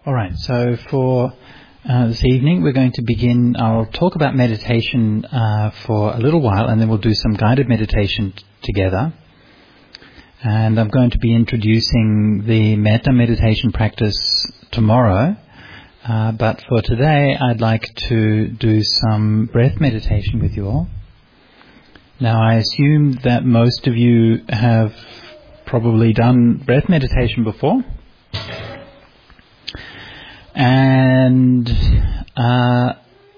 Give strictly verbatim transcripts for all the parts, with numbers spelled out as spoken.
All right, so for uh, this evening we're going to begin. I'll talk about meditation uh, for a little while, and then we'll do some guided meditation t- together. And I'm going to be introducing the metta meditation practice tomorrow. Uh, but for today, I'd like to do some breath meditation with you all. Now, I assume that most of you have probably done breath meditation before. And uh,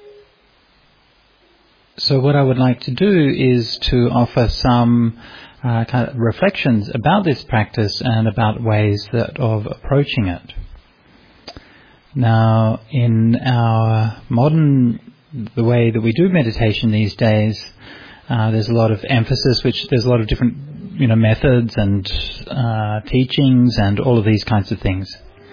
so what I would like to do is to offer some uh, kind of reflections about this practice and about ways that of approaching it. Now, in our modern, the way that we do meditation these days, uh, there's a lot of emphasis, which there's a lot of different, you know, methods and uh, teachings and all of these kinds of things.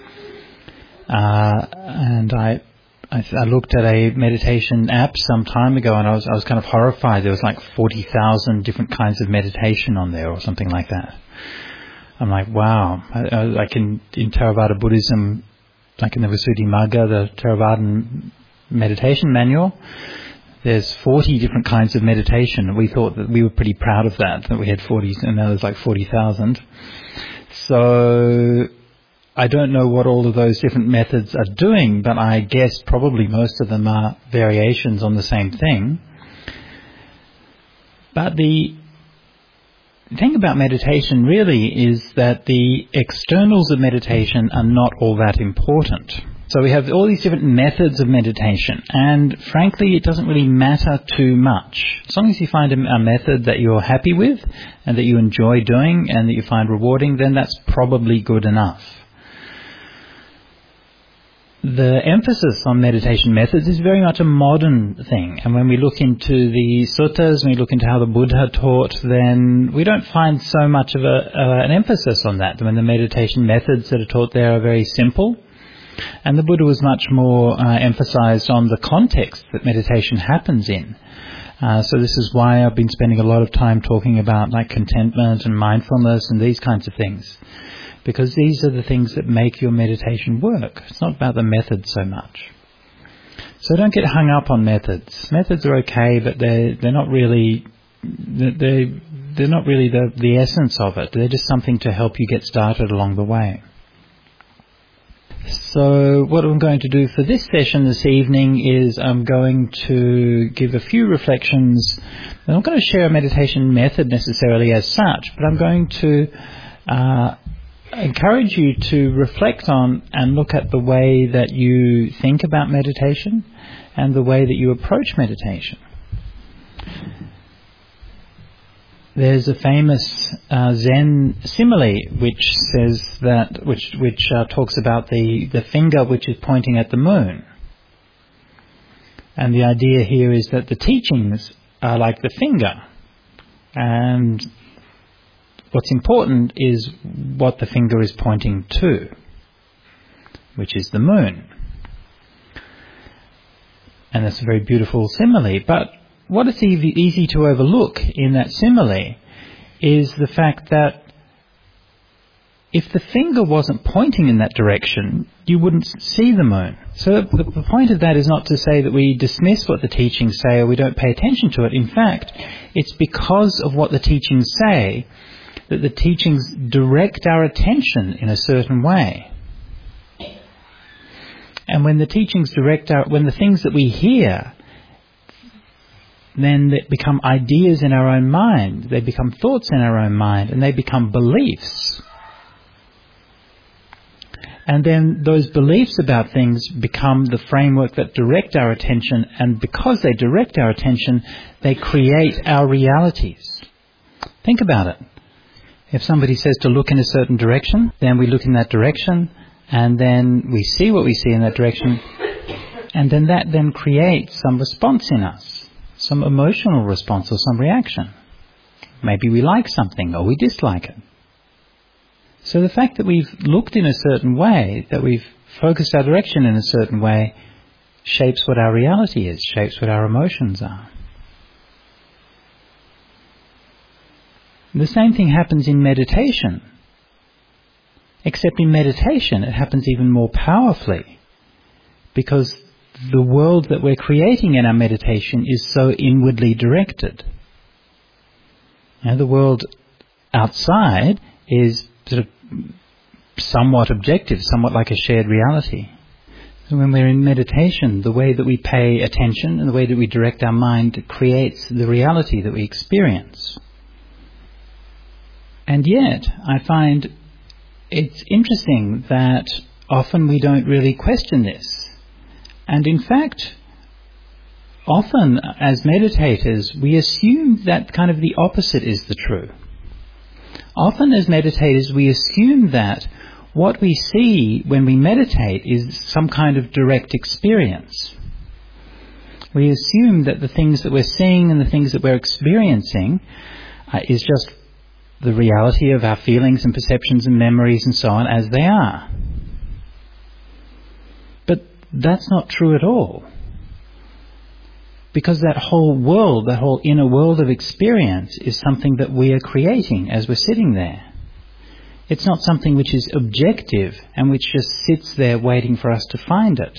Uh, and I, I, I looked at a meditation app some time ago, and I was I was kind of horrified. There was like forty thousand different kinds of meditation on there, or something like that. I'm like, wow! I, I, like in, in Theravada Buddhism, like in the Visuddhimagga, the Theravadan meditation manual, there's forty different kinds of meditation. We thought that we were pretty proud of that, that we had forty, and now there's like forty thousand. So I don't know what all of those different methods are doing, but I guess probably most of them are variations on the same thing. But the thing about meditation really is that the externals of meditation are not all that important. So we have all these different methods of meditation, and frankly it doesn't really matter too much. As long as you find a, a method that you're happy with and that you enjoy doing and that you find rewarding, then that's probably good enough. The emphasis on meditation methods is very much a modern thing, and when we look into the suttas, when we look into how the Buddha taught, then we don't find so much of a, uh, an emphasis on that. When the meditation methods that are taught there are very simple, and the Buddha was much more uh, emphasized on the context that meditation happens in. Uh, so this is why I've been spending a lot of time talking about like contentment and mindfulness and these kinds of things. Because these are the things that make your meditation work. It's not about the method so much. So don't get hung up on methods. Methods are okay, but they're they're not really they they're not really the the essence of it. They're just something to help you get started along the way. So what I'm going to do for this session this evening is I'm going to give a few reflections. I'm not going to share a meditation method necessarily as such, but I'm going to uh, encourage you to reflect on and look at the way that you think about meditation and the way that you approach meditation. There's a famous uh, Zen simile which says that, which which uh, talks about the, the finger which is pointing at the moon. And the idea here is that the teachings are like the finger, and what's important is what the finger is pointing to, which is the moon. And that's a very beautiful simile. But what is easy, easy to overlook in that simile is the fact that if the finger wasn't pointing in that direction, you wouldn't see the moon. So the, the point of that is not to say that we dismiss what the teachings say or we don't pay attention to it. In fact, it's because of what the teachings say that the teachings direct our attention in a certain way. And when the teachings direct our, when the things that we hear, then they become ideas in our own mind, they become thoughts in our own mind, and they become beliefs. And then those beliefs about things become the framework that direct our attention, and because they direct our attention, they create our realities. Think about it. If somebody says to look in a certain direction, then we look in that direction, and then we see what we see in that direction, and then that then creates some response in us, some emotional response or some reaction. Maybe we like something or we dislike it. So the fact that we've looked in a certain way, that we've focused our direction in a certain way, shapes what our reality is, shapes what our emotions are. The same thing happens in meditation. Except in meditation, it happens even more powerfully, because the world that we're creating in our meditation is so inwardly directed. Now, the world outside is sort of somewhat objective, somewhat like a shared reality. So when we're in meditation, the way that we pay attention and the way that we direct our mind creates the reality that we experience. And yet, I find it's interesting that often we don't really question this. And in fact, often as meditators, we assume that kind of the opposite is the true. Often as meditators, we assume that what we see when we meditate is some kind of direct experience. We assume that the things that we're seeing and the things that we're experiencing uh, is just the reality of our feelings and perceptions and memories and so on as they are. But that's not true at all. Because that whole world, that whole inner world of experience is something that we are creating as we're sitting there. It's not something which is objective and which just sits there waiting for us to find it.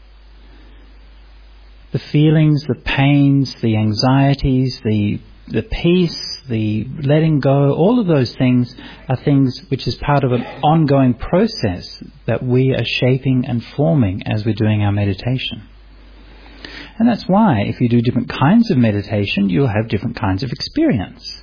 The feelings, the pains, the anxieties, the the peace, the letting go, all of those things are things which is part of an ongoing process that we are shaping and forming as we're doing our meditation. And that's why if you do different kinds of meditation, you'll have different kinds of experience.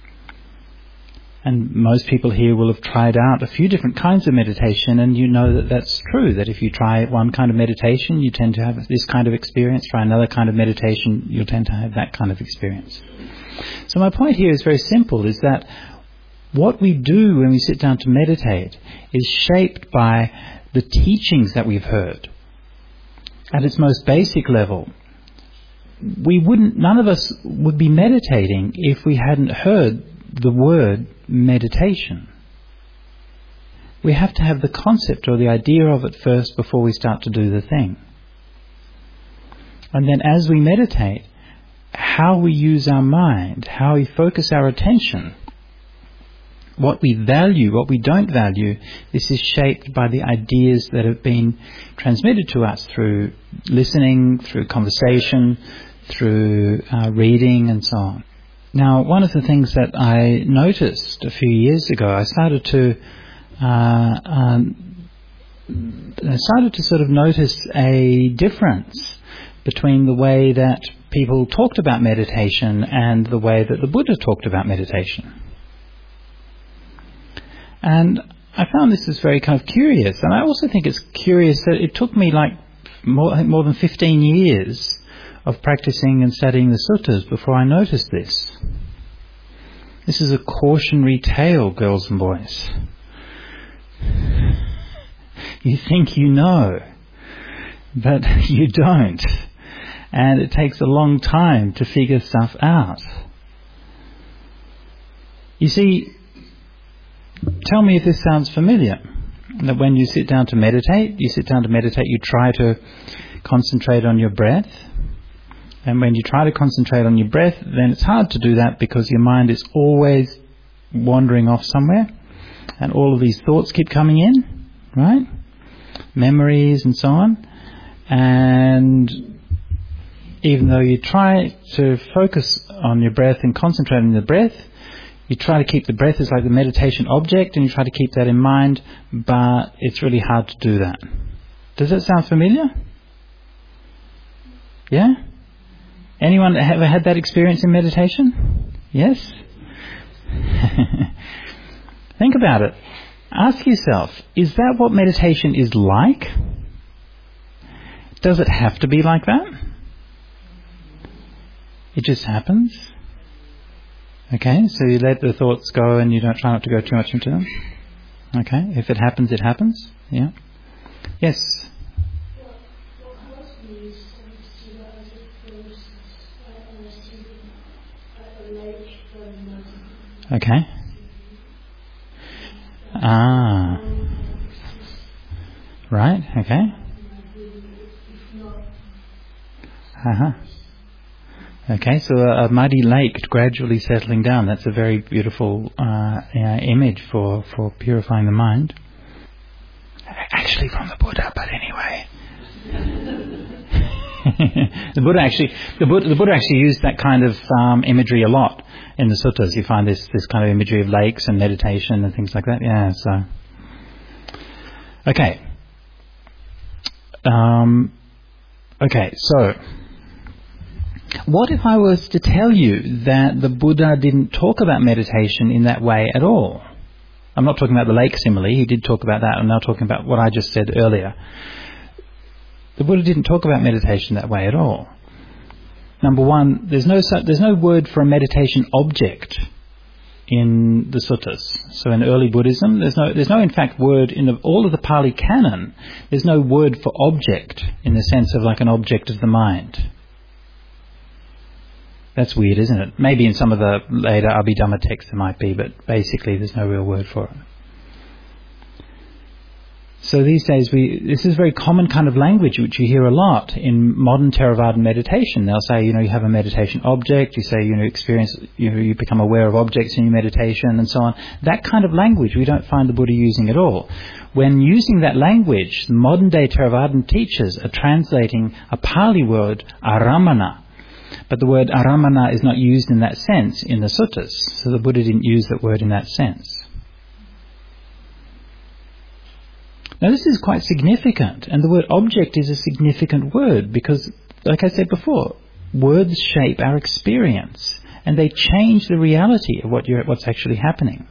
And most people here will have tried out a few different kinds of meditation, and you know that that's true, that if you try one kind of meditation, you tend to have this kind of experience. Try another kind of meditation, you'll tend to have that kind of experience. So my point here is very simple, is that what we do when we sit down to meditate is shaped by the teachings that we've heard. At its most basic level, we wouldn't, none of us would be meditating if we hadn't heard the word meditation. We have to have the concept or the idea of it first before we start to do the thing. And then as we meditate, how we use our mind, how we focus our attention, what we value, what we don't value, this is shaped by the ideas that have been transmitted to us through listening, through conversation, through uh, reading and so on. Now, one of the things that I noticed a few years ago, I started to uh, um, I started to sort of notice a difference between the way that people talked about meditation and the way that the Buddha talked about meditation. And I found this is very kind of curious, and I also think it's curious that it took me like more, I think more than fifteen years of practicing and studying the suttas before I noticed this. This is a cautionary tale, girls and boys. You think you know, but you don't. And it takes a long time to figure stuff out. You see, tell me if this sounds familiar. That when you sit down to meditate, you sit down to meditate, you try to concentrate on your breath. And when you try to concentrate on your breath, then it's hard to do that because your mind is always wandering off somewhere. And all of these thoughts keep coming in, right? Memories and so on. And even though you try to focus on your breath and concentrate on the breath, you try to keep the breath as like the meditation object, and you try to keep that in mind, but it's really hard to do that. Does that sound familiar? Yeah? Anyone ever had that experience in meditation? Yes? Think about it. Ask yourself, is that what meditation is like? Does it have to be like that? It just happens? Okay, so you let the thoughts go and you don't try not to go too much into them? Okay, if it happens, it happens. Yeah. Yes? Okay. Ah. Right, okay. Uh-huh. Okay, so a, a muddy lake gradually settling down. That's a very beautiful uh, uh, image for, for purifying the mind. actually from the Buddha, but anyway. the Buddha actually, the Buddha, the Buddha actually used that kind of um, imagery a lot in the suttas. You find this this kind of imagery of lakes and meditation and things like that. Yeah. So, okay. Um, okay. So, what if I was to tell you that the Buddha didn't talk about meditation in that way at all? I'm not talking about the lake simile. He did talk about that. I'm now talking about what I just said earlier. The Buddha didn't talk about meditation that way at all. Number one, there's no there's no word for a meditation object in the suttas. So in early Buddhism, there's no there's no in fact word in the, all of the Pali Canon. There's no word for object in the sense of like an object of the mind. That's weird, isn't it? Maybe in some of the later Abhidhamma texts there might be, but basically there's no real word for it. So these days, we this is a very common kind of language which you hear a lot in modern Theravadan meditation. They'll say, you know, you have a meditation object. You say, you know, experience, you know, you become aware of objects in your meditation and so on. That kind of language we don't find the Buddha using at all. When using that language, the modern day Theravadan teachers are translating a Pali word, aramana. But the word aramana is not used in that sense in the suttas. So the Buddha didn't use that word in that sense. Now this is quite significant, and the word object is a significant word because, like I said before, words shape our experience and they change the reality of what you're, what's actually happening.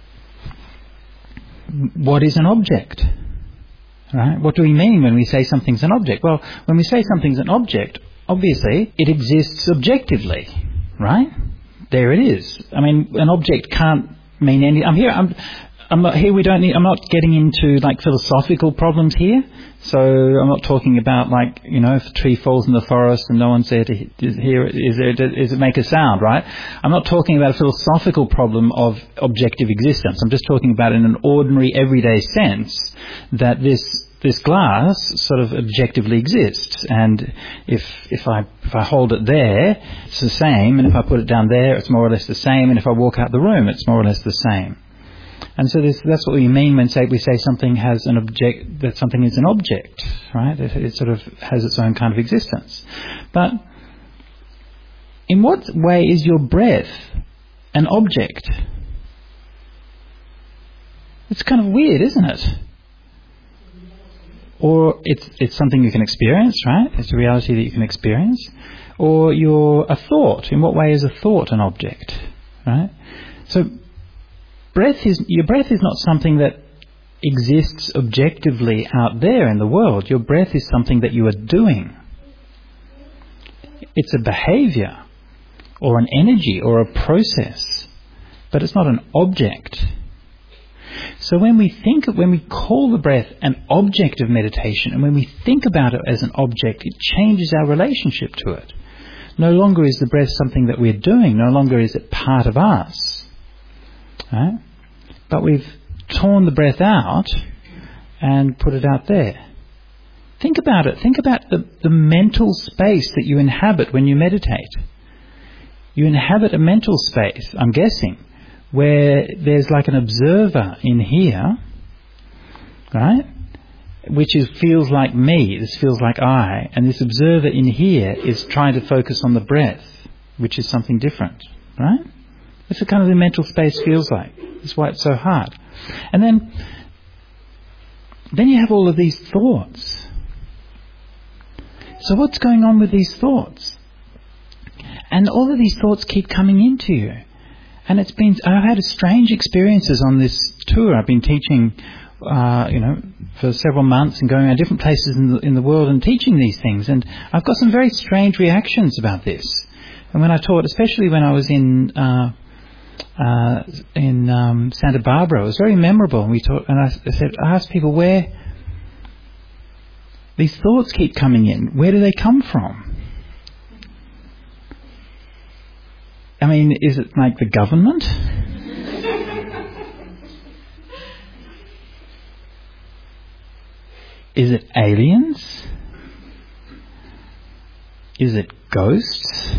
What is an object? Right? What do we mean when we say something's an object? Well, when we say something's an object, obviously it exists objectively, right? There it is. I mean, an object can't mean any... I'm here... I'm, I'm not here. We don't need. I'm not getting into like philosophical problems here. So I'm not talking about like, you know, if a tree falls in the forest and no one's there to hear it, is there, does it make a sound, right? I'm not talking about a philosophical problem of objective existence. I'm just talking about in an ordinary, everyday sense that this this glass sort of objectively exists. And if if I if I hold it there, it's the same. And if I put it down there, it's more or less the same. And if I walk out the room, it's more or less the same. And so this, that's what we mean when say we say something has an object, that something is an object, right? It, it sort of has its own kind of existence. But in what way is your breath an object? It's kind of weird, isn't it? Or it's it's something you can experience, right? It's a reality that you can experience. Or you're a thought. In what way is a thought an object, right? So Breath is, your breath is not something that exists objectively out there in the world. Your breath is something that you are doing. It's a behavior or an energy or a process, but it's not an object. So when we think, when we call the breath an object of meditation, and when we think about it as an object, it changes our relationship to it. No longer is the breath something that we're doing. No longer is it part of us. Right? But we've torn the breath out and put it out there. Think about it. Think about the, the mental space that you inhabit when you meditate. You inhabit a mental space, I'm guessing, where there's like an observer in here, right? Which is feels like me, this feels like I, and this observer in here is trying to focus on the breath, which is something different, right? That's the kind of the mental space feels like. That's why it's so hard. And then, then you have all of these thoughts. So what's going on with these thoughts? And all of these thoughts keep coming into you. And it's been, I've had strange experiences on this tour. I've been teaching, uh, you know, for several months and going around different places in the, in the world and teaching these things. And I've got some very strange reactions about this. And when I taught, especially when I was in, uh, Uh, in um, Santa Barbara, it was very memorable. And we taught, and I, I said, I asked people where these thoughts keep coming in. Where do they come from? I mean, is it like the government? Is it aliens? Is it ghosts?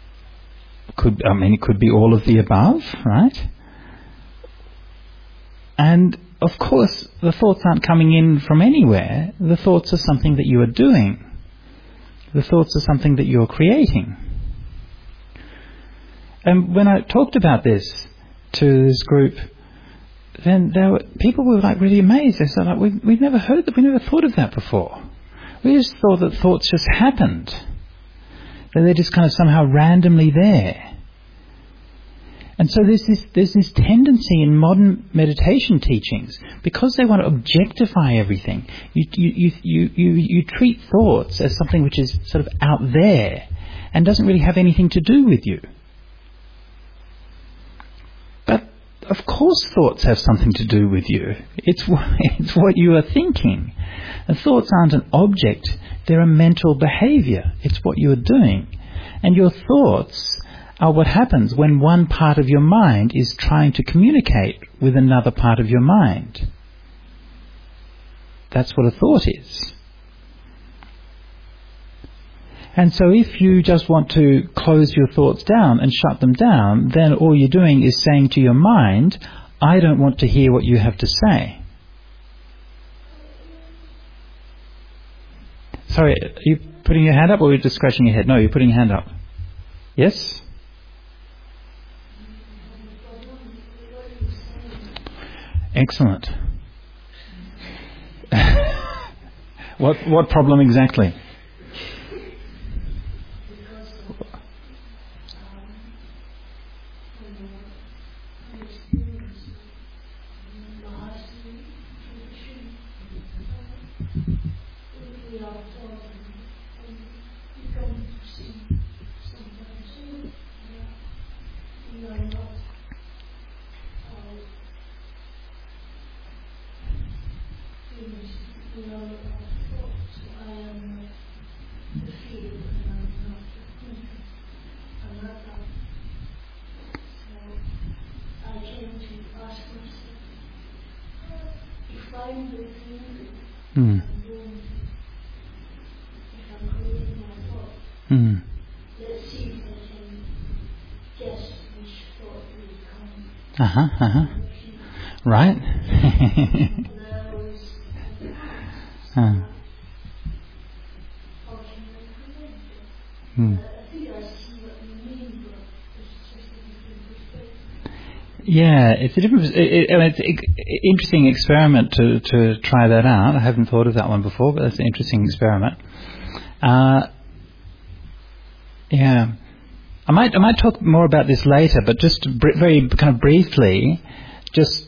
Could, I mean, it could be all of the above, right? And of course, the thoughts aren't coming in from anywhere. The thoughts are something that you are doing. The thoughts are something that you're creating. And when I talked about this to this group, then there were, people were like really amazed. They said, like, we've, we've never heard that, we never thought of that before. We just thought that thoughts just happened. That they're just kind of somehow randomly there. And so there's this, there's this tendency in modern meditation teachings, because they want to objectify everything, you, you, you, you, you treat thoughts as something which is sort of out there and doesn't really have anything to do with you. But of course thoughts have something to do with you. It's, it's what you are thinking. And thoughts aren't an object, they're a mental behaviour. It's what you're doing. And your thoughts are what happens when one part of your mind is trying to communicate with another part of your mind. That's what a thought is. And so if you just want to close your thoughts down and shut them down, then all you're doing is saying to your mind, I don't want to hear what you have to say. Sorry, are you putting your hand up, or are you just scratching your head? No, you're putting your hand up. Yes? Excellent. what what problem exactly? Hmm. Hmm. Uh-huh, uh-huh. Right. uh. Hmm. Yeah, it's a different, it, it, it's an interesting experiment to, to try that out. I haven't thought of that one before, but that's an interesting experiment. Uh, yeah, I might I might talk more about this later, but just br- very kind of briefly, just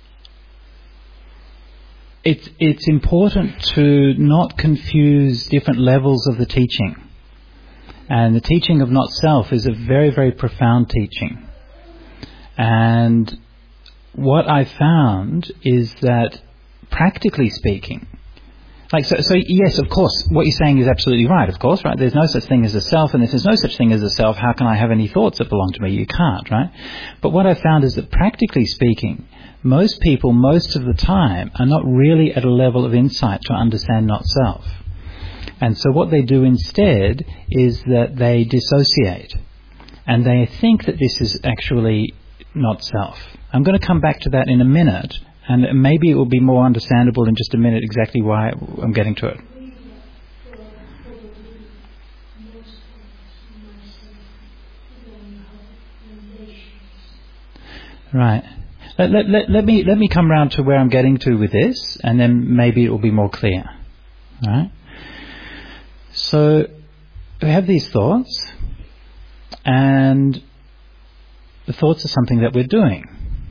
it's it's important to not confuse different levels of the teaching. And the teaching of not self is a very, very profound teaching. And what I found is that, practically speaking, like so, so yes, of course, what you're saying is absolutely right, of course, right? There's no such thing as a self, and if there's no such thing as a self, how can I have any thoughts that belong to me? You can't, right? But what I found is that, practically speaking, most people, most of the time, are not really at a level of insight to understand not self. And so what they do instead is that they dissociate. And they think that this is actually not self. I'm going to come back to that in a minute, and maybe it will be more understandable in just a minute exactly why I'm getting to it. Right. Let, let, let, let me let me come round to where I'm getting to with this, and then maybe it will be more clear. All right. So we have these thoughts, and the thoughts are something that we're doing.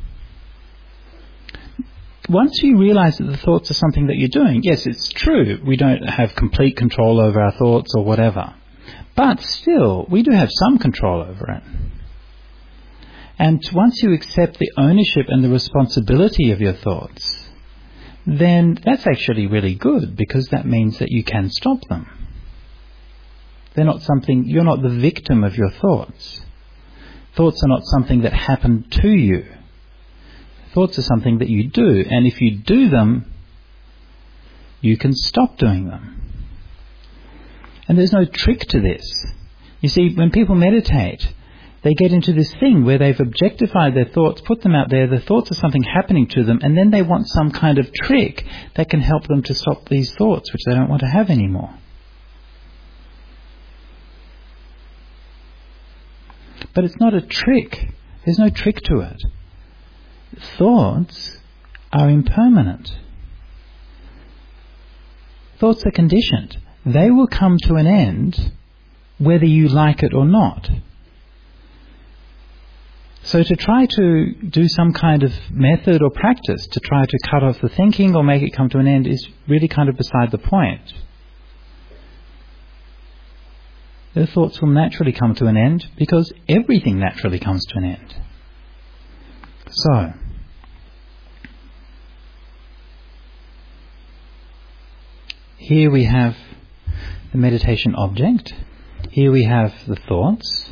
Once you realize that the thoughts are something that you're doing, yes, it's true, we don't have complete control over our thoughts or whatever. But still, we do have some control over it. And once you accept the ownership and the responsibility of your thoughts, then that's actually really good, because that means that you can stop them. They're not something, you're not the victim of your thoughts. Thoughts are not something that happen to you. Thoughts are something that you do, and if you do them, you can stop doing them. And there's no trick to this. You see, when people meditate, They get into this thing where they've objectified their thoughts, put them out there, the thoughts are something happening to them, and then they want some kind of trick that can help them to stop these thoughts, which they don't want to have anymore. But it's not a trick. There's no trick to it. Thoughts are impermanent. Thoughts are conditioned. They will come to an end whether you like it or not. So to try to do some kind of method or practice to try to cut off the thinking or make it come to an end is really kind of beside the point. The thoughts will naturally come to an end because everything naturally comes to an end. So, here we have the meditation object. Here we have the thoughts.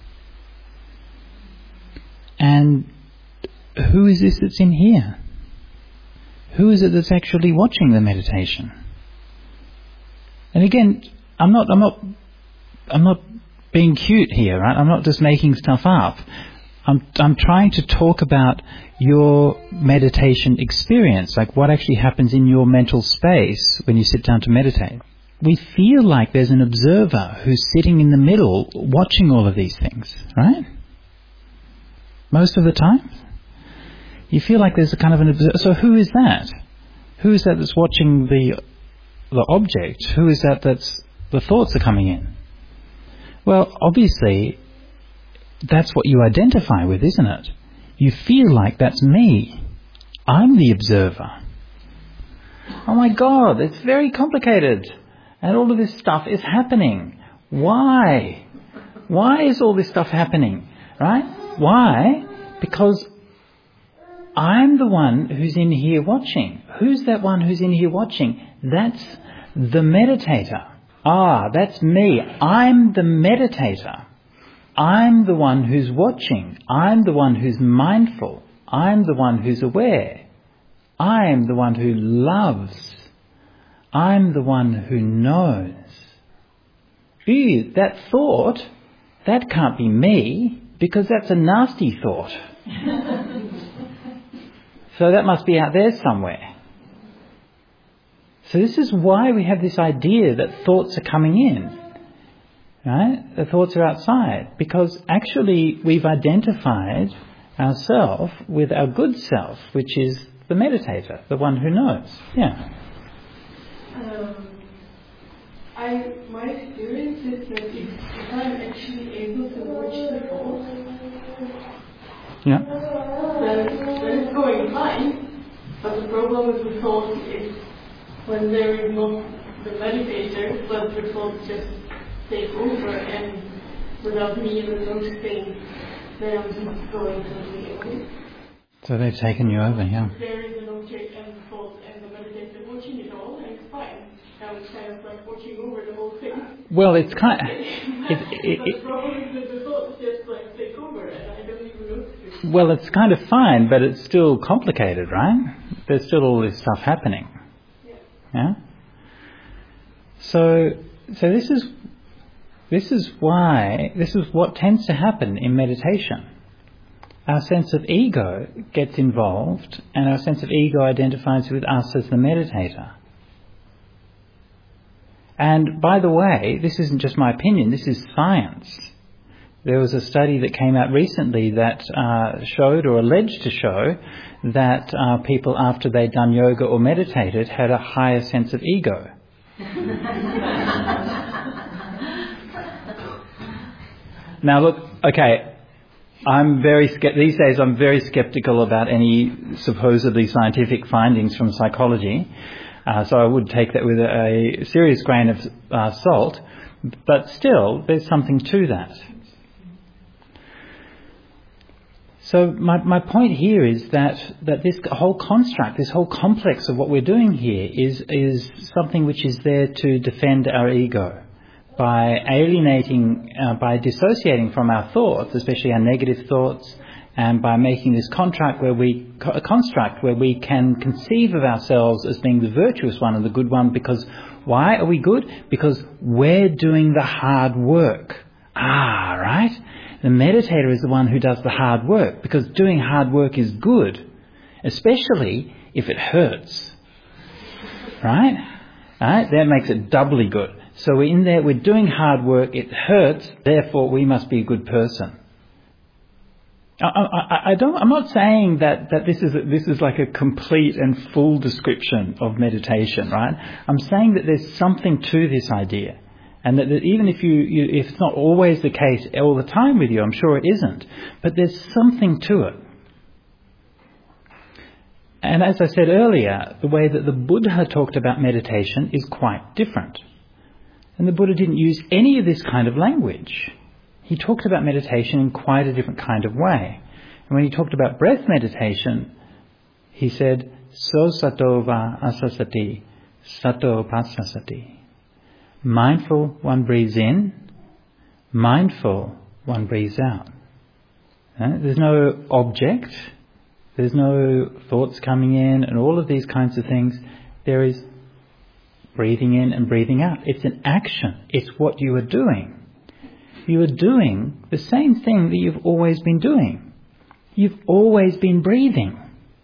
And who is this that's in here? Who is it that's actually watching the meditation? And again, I'm not, I'm not, I'm not being cute here, right? I'm not just making stuff up. I'm, I'm trying to talk about your meditation experience, like what actually happens in your mental space when you sit down to meditate. We feel like there's an observer who's sitting in the middle watching all of these things, right? Most of the time. You feel like there's a kind of an observer. So who is that? Who is that that's watching the the object? Who is that that's the thoughts are coming in? Well, obviously, that's what you identify with, isn't it? You feel like that's me. I'm the observer. Oh my God, it's very complicated. And all of this stuff is happening. Why? Why is all this stuff happening? Right? Why? Because I'm the one who's in here watching. Who's that one who's in here watching? That's the meditator. Ah, that's me. I'm the meditator. I'm the one who's watching. I'm the one who's mindful. I'm the one who's aware. I'm the one who loves. I'm the one who knows. Ew, that thought, that can't be me, because that's a nasty thought. So that must be out there somewhere. So this is why we have this idea that thoughts are coming in. Right? The thoughts are outside. Because actually we've identified ourselves with our good self, which is the meditator, the one who knows. Yeah. Um, I my experience is that if, if I'm actually able to watch the thoughts, yeah, then, then it's going fine. But the problem with the thoughts is when there is not the meditator, but the thoughts just take over, and without me even noticing, then I'm just going totally away. So they've taken you over, yeah. There is an object and the thought and the meditator watching it all, and it's fine. I was kind of like watching over the whole thing. Well, it's kind of... It, it, but the problem is that the thoughts just like take over, and I don't even notice it. Well, it's kind of fine, but it's still complicated, right? There's still all this stuff happening. Yeah. Yeah? So, so this is... This is why, this is what tends to happen in meditation. Our sense of ego gets involved, and our sense of ego identifies with us as the meditator. And by the way, this isn't just my opinion, this is science. There was a study that came out recently that uh, showed, or alleged to show, that uh, people after they'd done yoga or meditated had a higher sense of ego. Now look, okay, I'm very ske- these days I'm very skeptical about any supposedly scientific findings from psychology, uh, so I would take that with a, a serious grain of uh, salt, but still there's something to that. So my, my point here is that, that this whole construct, this whole complex of what we're doing here is, is something which is there to defend our ego. By alienating, uh, by dissociating from our thoughts, especially our negative thoughts, and by making this contract where we, a construct where we can conceive of ourselves as being the virtuous one and the good one, because why are we good? Because we're doing the hard work. Ah, right? The meditator is the one who does the hard work, because doing hard work is good, especially if it hurts. Right? Right? That makes it doubly good. So we're in there, we're doing hard work, it hurts, therefore we must be a good person. I, I, I don't, I'm not saying that, that this is a, this is like a complete and full description of meditation, right? I'm saying that there's something to this idea. And that, that even if you, you, if it's not always the case all the time with you, I'm sure it isn't, but there's something to it. And as I said earlier, the way that the Buddha talked about meditation is quite different. And the Buddha didn't use any of this kind of language. He talked about meditation in quite a different kind of way. And when he talked about breath meditation, he said, So sato va asasati, sato pasasati. Mindful, one breathes in. Mindful, one breathes out. There's no object. There's no thoughts coming in and all of these kinds of things. There is breathing in and breathing out. It's an action. It's what you are doing. You are doing the same thing that you've always been doing. You've always been breathing.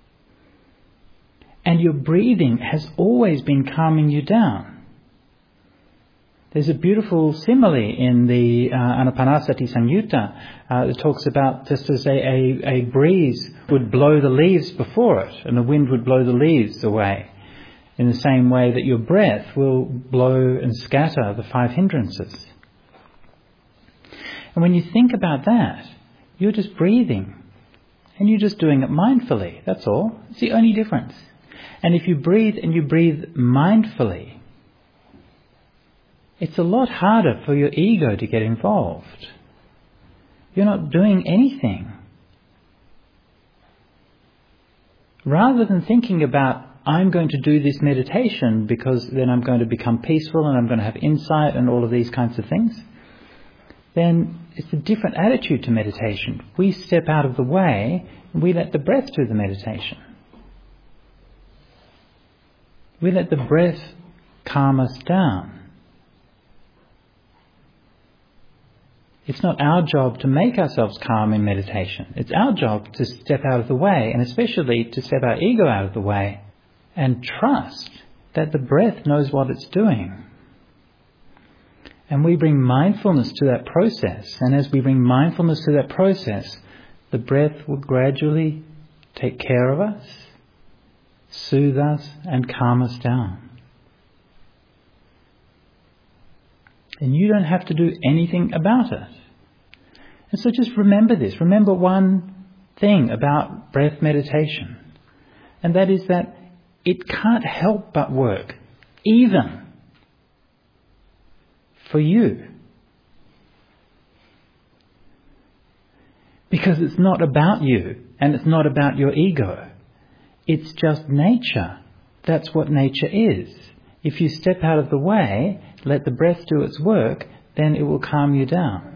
And your breathing has always been calming you down. There's a beautiful simile in the uh, Anapanasati Samyutta uh, that talks about just as a, a, a breeze would blow the leaves before it and the wind would blow the leaves away, in the same way that your breath will blow and scatter the five hindrances. And when you think about that, you're just breathing and you're just doing it mindfully. That's all. It's the only difference. And if you breathe and you breathe mindfully, it's a lot harder for your ego to get involved. You're not doing anything. Rather than thinking about, I'm going to do this meditation because then I'm going to become peaceful and I'm going to have insight and all of these kinds of things, then it's a different attitude to meditation. We step out of the way and we let the breath do the meditation. We let the breath calm us down. It's not our job to make ourselves calm in meditation. It's our job to step out of the way, and especially to step our ego out of the way and trust that the breath knows what it's doing. And we bring mindfulness to that process. And as we bring mindfulness to that process, the breath will gradually take care of us, soothe us, and calm us down. And you don't have to do anything about it. And so just remember this. Remember one thing about breath meditation. And that is that it can't help but work, even for you. Because it's not about you and it's not about your ego. It's just nature. That's what nature is. If you step out of the way, let the breath do its work, then it will calm you down.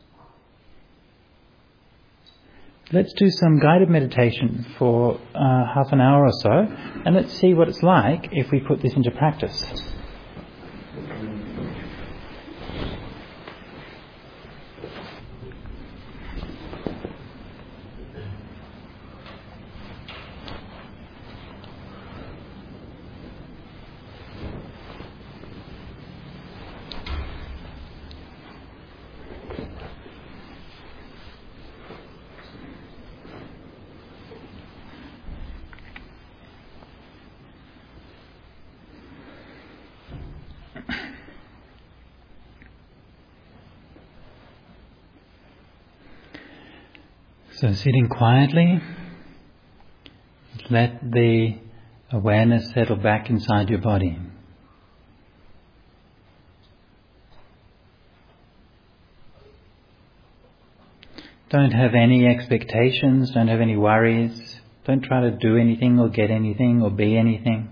Let's do some guided meditation for uh, half an hour or so, and let's see what it's like if we put this into practice. So sitting quietly, let the awareness settle back inside your body. Don't have any expectations, don't have any worries, don't try to do anything or get anything or be anything.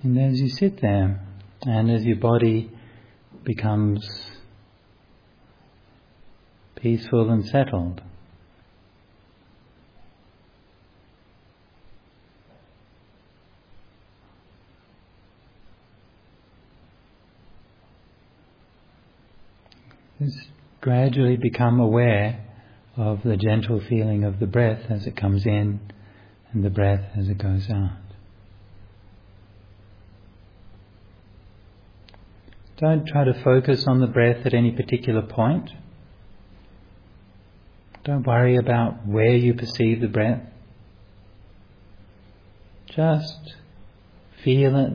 And as you sit there, and as your body becomes peaceful and settled, just gradually become aware of the gentle feeling of the breath as it comes in and the breath as it goes out. Don't try to focus on the breath at any particular point. Don't worry about where you perceive the breath. Just feel it.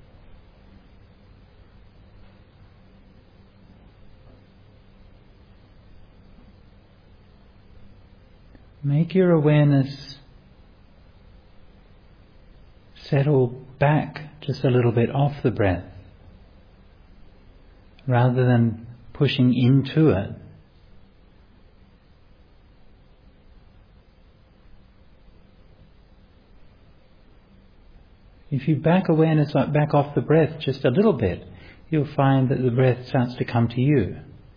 Make your awareness settle back just a little bit off the breath, rather than pushing into it. If you back awareness back off the breath just a little bit, you'll find that the breath starts to come to you.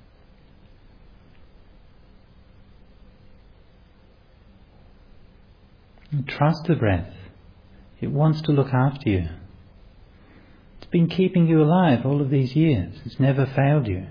And trust the breath. It wants to look after you. It's been keeping you alive all of these years. It's never failed you.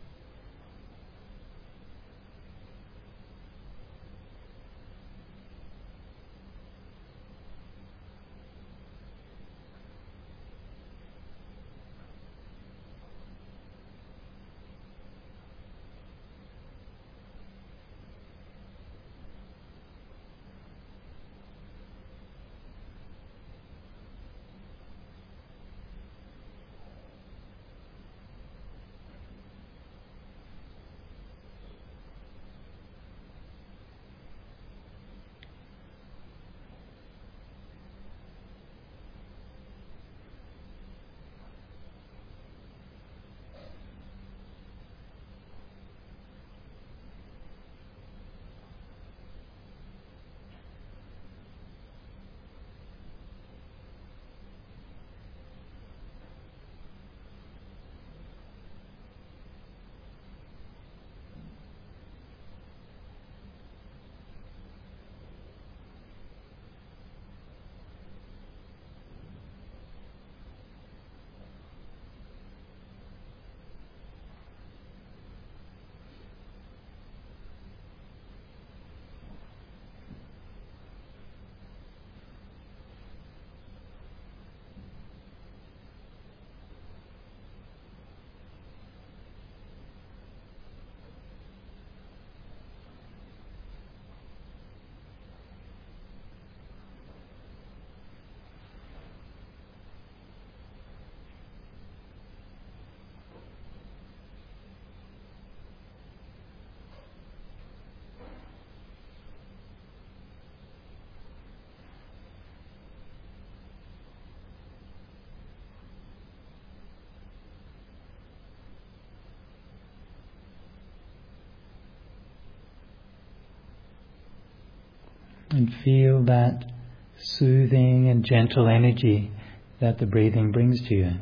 And feel that soothing and gentle energy that the breathing brings to you.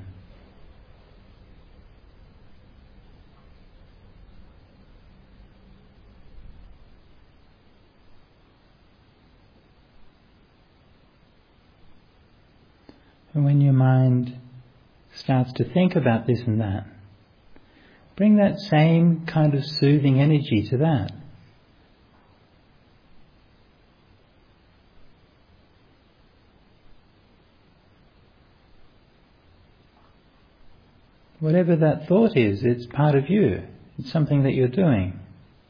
And when your mind starts to think about this and that, bring that same kind of soothing energy to that. Whatever that thought is, it's part of you. It's something that you're doing.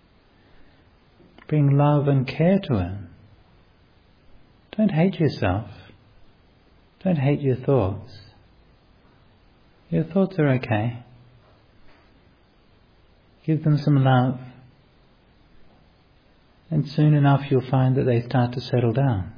Bring love and care to it. Don't hate yourself. Don't hate your thoughts. Your thoughts are okay. Give them some love. And soon enough you'll find that they start to settle down.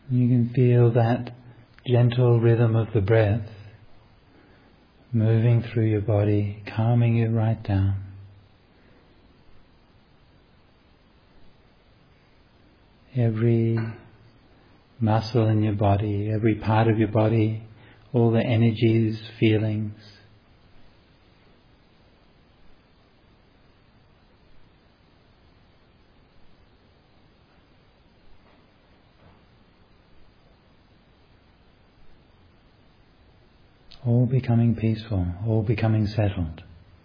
You can feel that gentle rhythm of the breath moving through your body, calming you right down. Every muscle in your body, every part of your body, all the energies, feelings, all becoming peaceful, all becoming settled.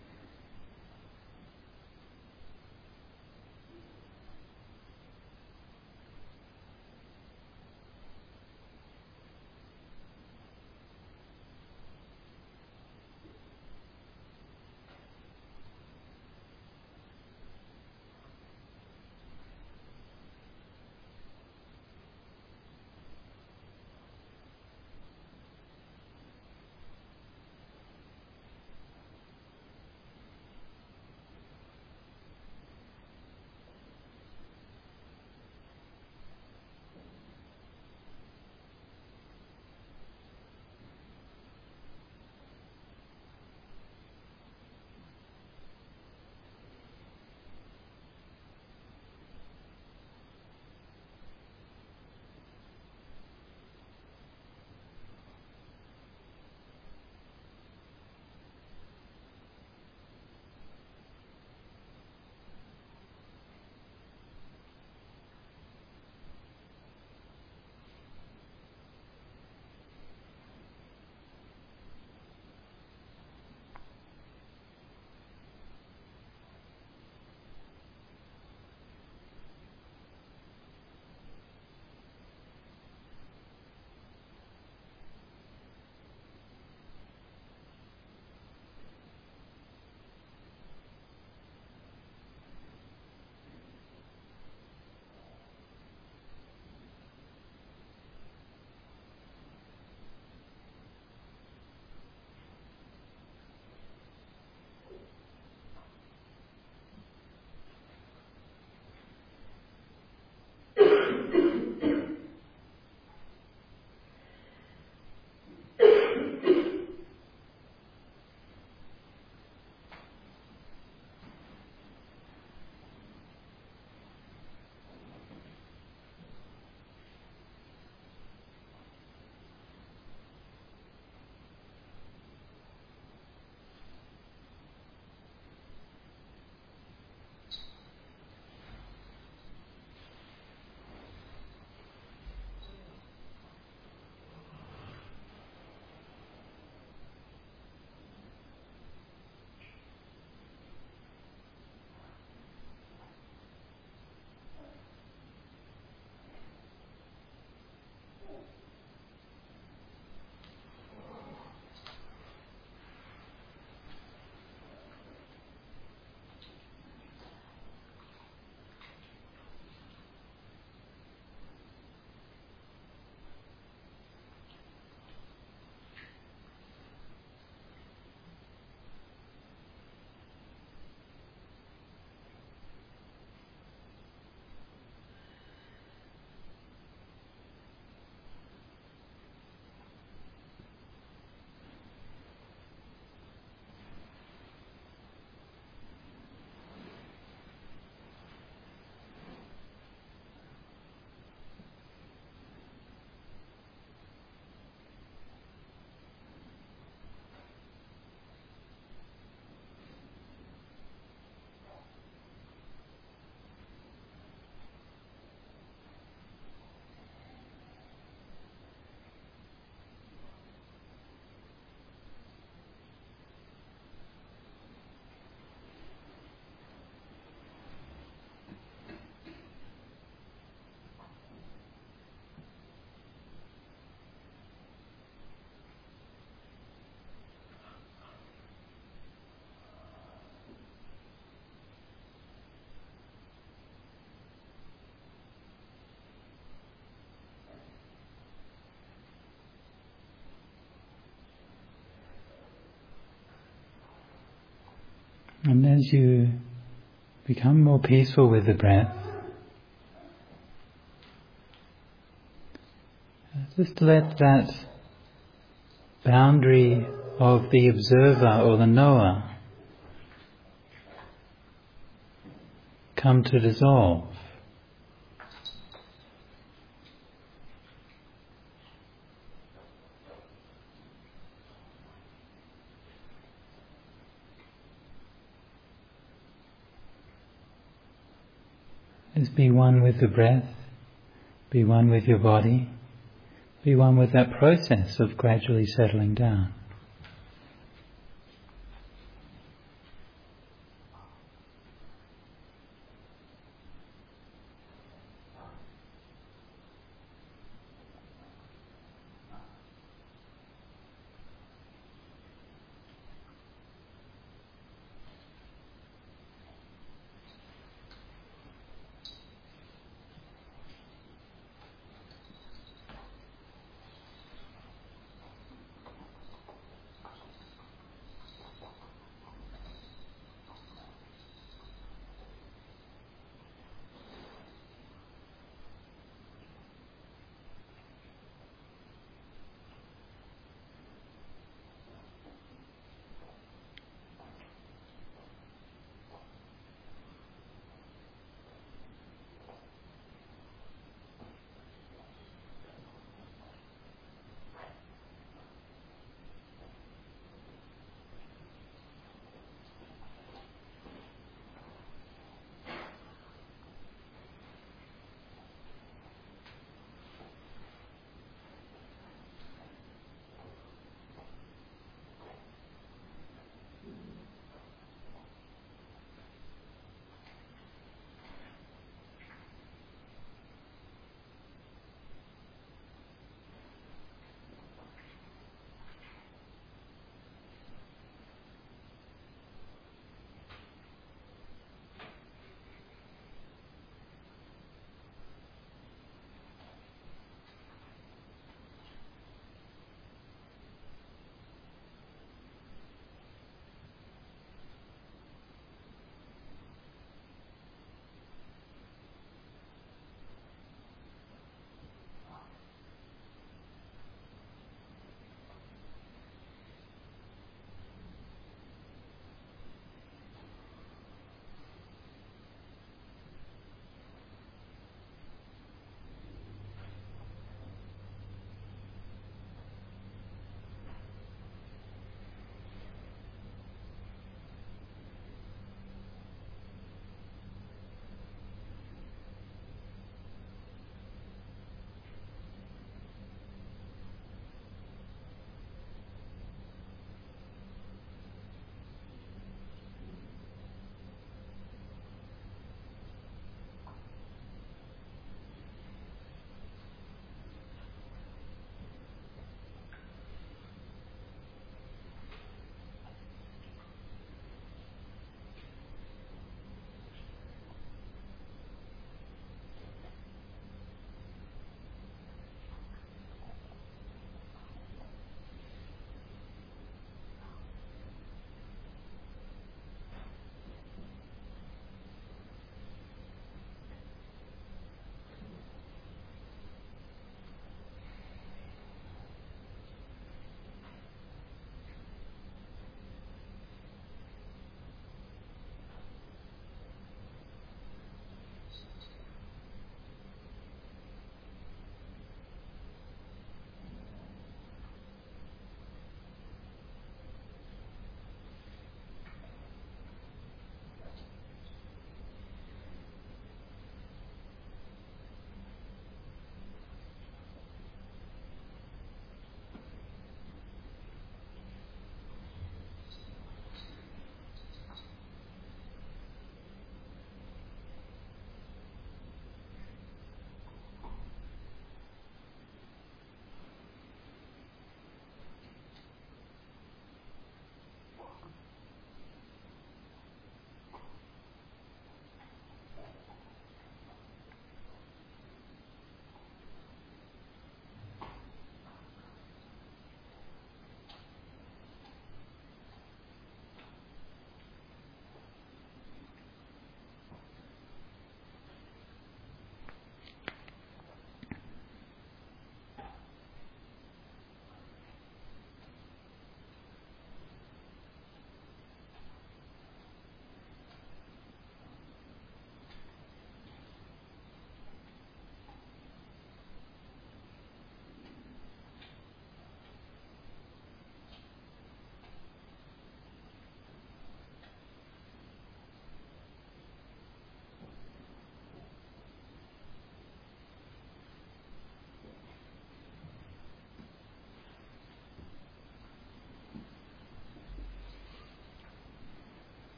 And as you become more peaceful with the breath, Just let that boundary of the observer or the knower come to dissolve. Just be one with the breath, be one with your body, be one with that process of gradually settling down.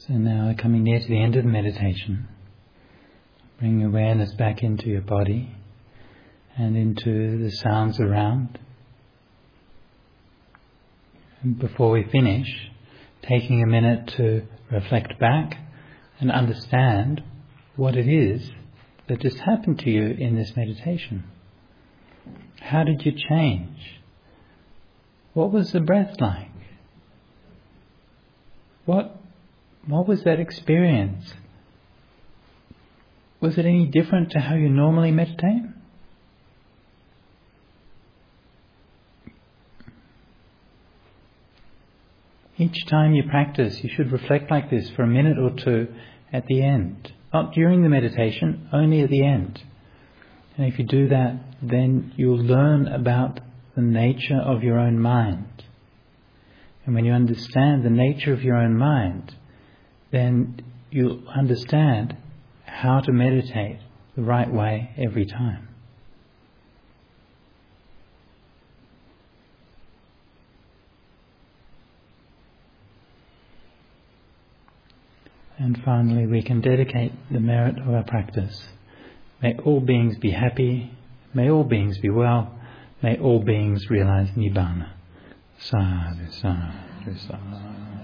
So now coming near to the end of the meditation, bring awareness back into your body and into the sounds around. And before we finish, taking a minute to reflect back and understand what it is that just happened to you in this meditation. How did you change? What was the breath like? What, what was that experience? Was it any different to how you normally meditate? Each time you practice, you should reflect like this for a minute or two at the end. Not during the meditation, only at the end. And if you do that, then you'll learn about the nature of your own mind. And when you understand the nature of your own mind, then you'll understand how to meditate the right way every time. And finally, we can dedicate the merit of our practice. May all beings be happy. May all beings be well. May all beings realize Nibbana. Sadhu, sadhu, sadhu.